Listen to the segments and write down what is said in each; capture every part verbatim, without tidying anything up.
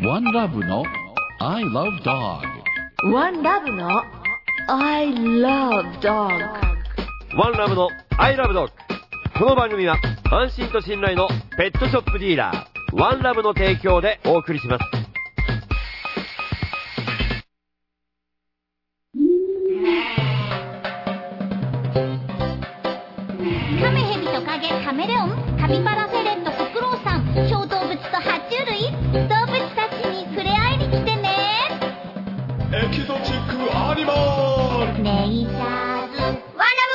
ワンラブの I love dog。 ワンラブの I love dog。 ワンラブの I love dog。 この番組は安心と信頼のペットショップディーラーワンラブの提供でお送りします。 カメヘビトカゲカメレオンカピバラフェレットフクロウさん小動物と爬虫類動物たちに触れ合いに来てね。 エキゾチックアニマルネイチャーズワンラブグル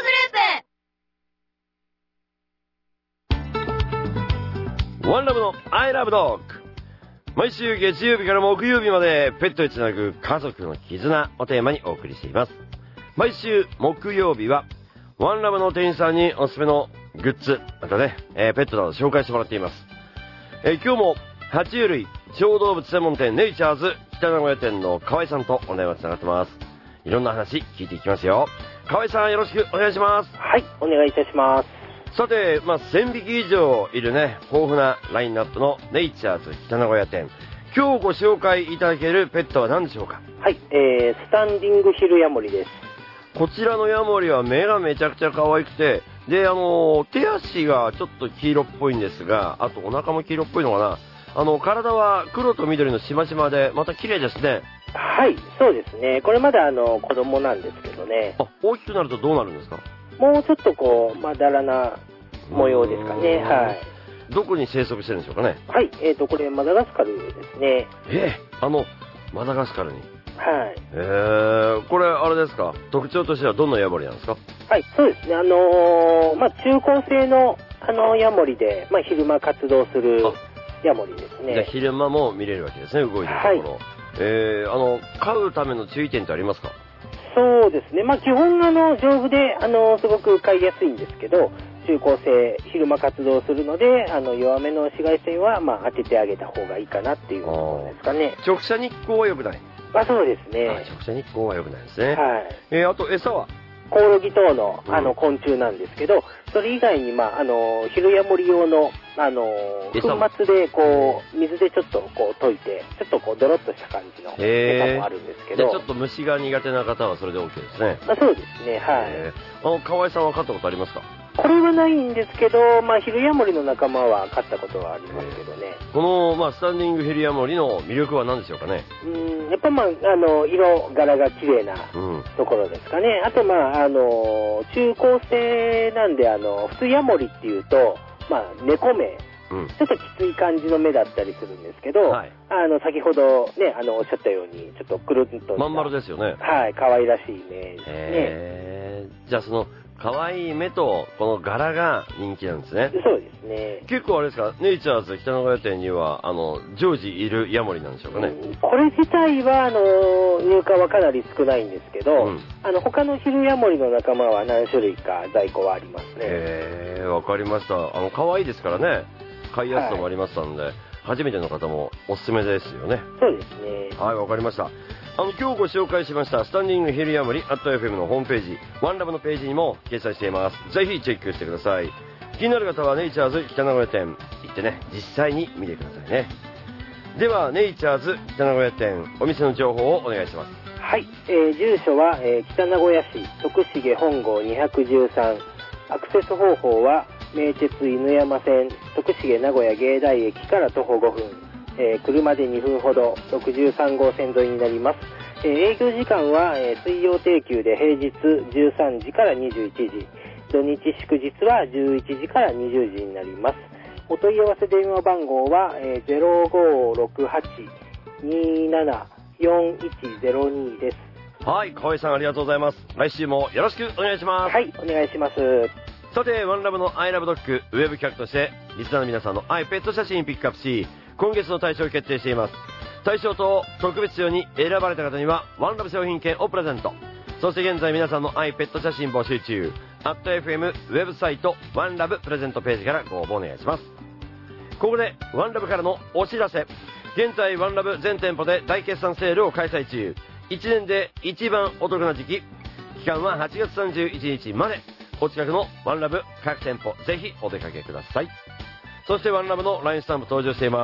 ープ。 ワンラブの I love dog。 毎週月曜日から木曜日までペットにつなぐ家族の絆をテーマにお送りしています。毎週木曜日はワンラブの店員さんにおすすめのグッズ、またね、えー、ペットなど紹介してもらっています。えー、今日も爬虫類小動物専門店ネイチャーズ北名古屋店の河合さんとお電話つながってます。いろんな話聞いていきますよ。河合さんよろしくお願いします。 はい、お願いいたします。 さて、まあ、せんびき以上いるね、豊富なラインナップのネイチャーズ北名古屋店。今日ご紹介いただけるペットは何でしょうか？ はい、えー、スタンディングヒルヤモリです。 こちらのヤモリは目がめちゃくちゃ可愛くて、で、あの、手足がちょっと黄色っぽいんですが、あとお腹も黄色っぽいのかな。あの、体は黒と緑のしましまで、また綺麗ですね。 はい、そうですね。これまだあの、子供なんですけどね。 あ、大きくなるとどうなるんですか？ もうちょっとこう、まだらな模様ですかね。はい。 どこに生息してるんでしょうかね？ はい、えーと、これマダガスカルですね。 えー、あの、マダガスカルに。 はい。 えー、これあれですか？特徴としてはどんなヤモリなんですか？ はい、そうですね。あのー、まあ、中高生の、あの、ヤモリで、まあ、昼間活動するヤモリですね。 じゃあ昼間も見れるわけですね、動いてるところ。はい、えー、あの、飼うための注意点ってありますか？ そうですね。まあ、基本、あの、丈夫で、あの、すごく飼いやすいんですけど、中高生、昼間活動するので、あの、弱めの紫外線は、まあ、当ててあげた方がいいかなっていうところですかね。 直射日光は良くない？ あ、そうですね。 直射日光は良くないですね。 はい。 えー、あと餌は？ コオロギ等の、あの、昆虫なんですけど、うん、それ以外に、まあ、あの、ヒルヤモリ用の、あの、粉末で、こう、水でちょっと、こう、溶いて、ちょっと、こう、ドロッとした感じの餌もあるんですけど。 ちょっと虫が苦手な方はそれで OK ですね。 あ、そうですね、はい。 あの、河合さんは飼ったことありますか？ これはないんですけど、まあ、ヒルヤモリの仲間は飼ったことはありますけどね。 この、まあ、スタンディングヒルヤモリの魅力は何でしょうかね？ うん、やっぱまあ、あの、色柄が綺麗なところですかね。うん、あと、まあ、あの、中高生なんで、あの、普通ヤモリっていうと、まあ、猫目。うん、ちょっときつい感じの目だったりするんですけど、はい、あの、先ほどね、あの、おっしゃったように、ちょっとくるんと。 まん丸ですよね。 はい、可愛らしい目ですね。 へー。じゃあその、可愛い目とこの柄が人気なんですね。 そうですね。 結構あれですか、ネイチャーズ北名古屋店にはあの常時いるヤモリなんでしょうかね。 うん、これ自体はあの入荷はかなり少ないんですけど、うん、あの他のヒルヤモリの仲間は何種類か在庫はありますね。 へえ、わかりました。あの可愛いですからね、買いやすさもありましたんで、はい、初めての方もおすすめですよね。 そうですね。 はい、わかりました。あの今日ご紹介しましたスタンディングヒルヤモリ アットエフエム のホームページワンラブのページにも掲載しています。ぜひチェックしてください。気になる方はネイチャーズ北名古屋店行ってね、実際に見てくださいね。ではネイチャーズ北名古屋店お店の情報をお願いします。 はい、えー、住所は、えー、北名古屋市徳重本郷にひゃくじゅうさん。アクセス方法は名鉄犬山線徳重名古屋芸大駅から徒歩ごふん、えー、車でにふんほどろくじゅうさん号線沿いになります。えー、営業時間は、えー、水曜定休で平日じゅうさんじからにじゅういちじ、土日祝日はじゅういちじからにじゅうじになります。お問い合わせ電話番号は、えー、ゼロごろくはち にーなな よんいちゼロに です。 はい、河合さんありがとうございます。来週もよろしくお願いします。 はい、お願いします。 さて、ワンラブの I love dog ウェブ企画としてリスナーの皆さんの愛ペット写真ピックアップし、今月の大賞を決定しています。大賞と特別賞に選ばれた方にはワンラブ商品券をプレゼント。そして現在皆さんの愛ペット写真募集中。アット エフエム ウェブサイトワンラブプレゼントページからご応募お願いします。ここでワンラブからのお知らせ。現在ワンラブ全店舗で大決算セールを開催中。いちねんで一番お得な時期。期間ははちがつさんじゅういちにちまで。お近くのワンラブ各店舗ぜひお出かけください。そしてワンラブの ライン スタンプ登場しています。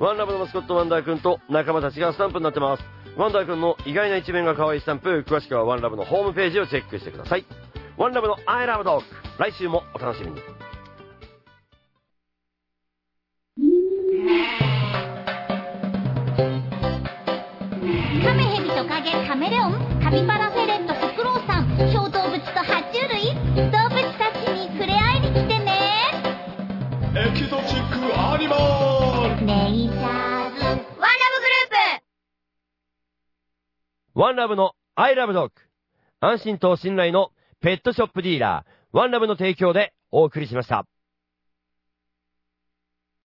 ワンラブのマスコットワンダーくんと仲間たちがスタンプになってます。ワンダーくんの意外な一面が可愛いスタンプ、詳しくはワンラブのホームページをチェックしてください。ワンラブの I love dog、 来週もお楽しみに。 カメヘビトカゲカメレオンカピバラフェレットフクロウさん小動物と爬虫類動物たちに触れ合いに来てね。 エキゾチックアニマルネイチャーズワンラブグループ。 ワンラブの I love dog、 安心と信頼のペットショップディーラーワンラブの提供でお送りしました。